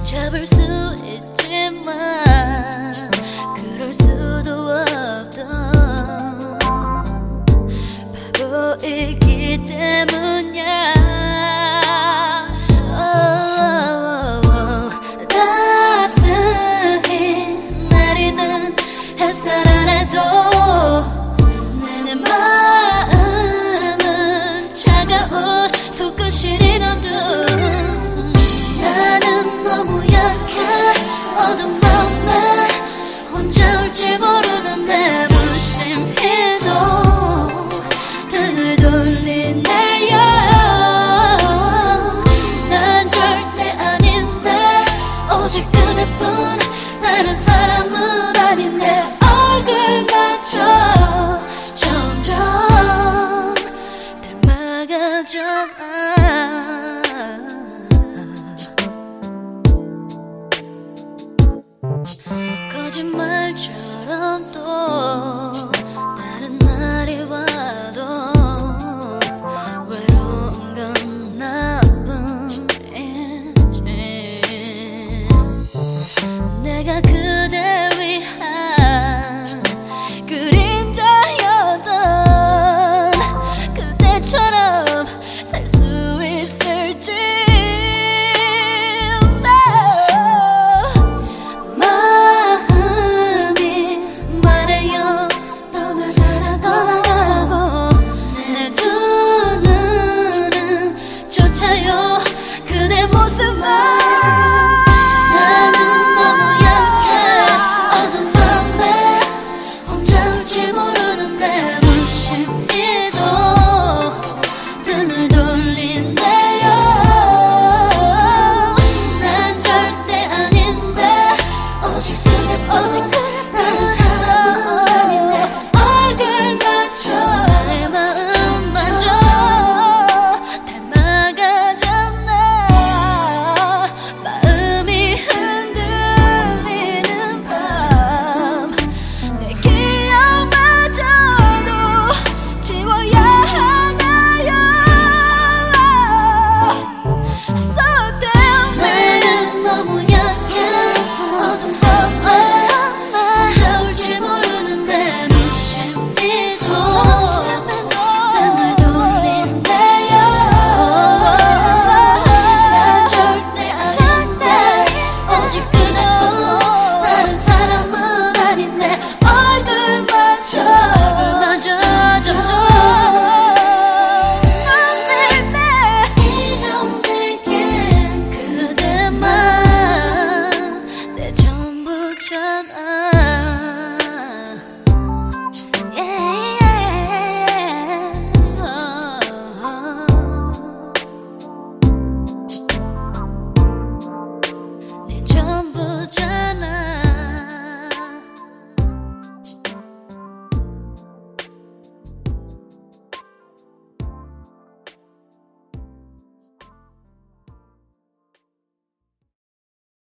잡을 수 있지만 그럴 수도 없던 바보이기 때문이야. 따스히 내리는 햇살 아래도 내 마음은 차가운 손끝이 어둠. 나는 너무 약해. 어둠 밤에 혼자 울지 모르는 내 무심히도 등을 돌리네요. 난 절대 아닌데 오직 그대뿐. 다른 사람은 아닌 내 얼굴마저 점점 닮아가죠. 거짓말처럼 또 다른 날이 와도 외로운 건 나뿐이지. 내가 그대 위한 그림자였던 그때처럼 살 수 있을지. 그대 모습만. 나는 너무 약해. 어둠 밤에 혼자 울지 모르는 내 무심히도 등을 돌리네요. 난 절대 아닌데 오직 그대뿐.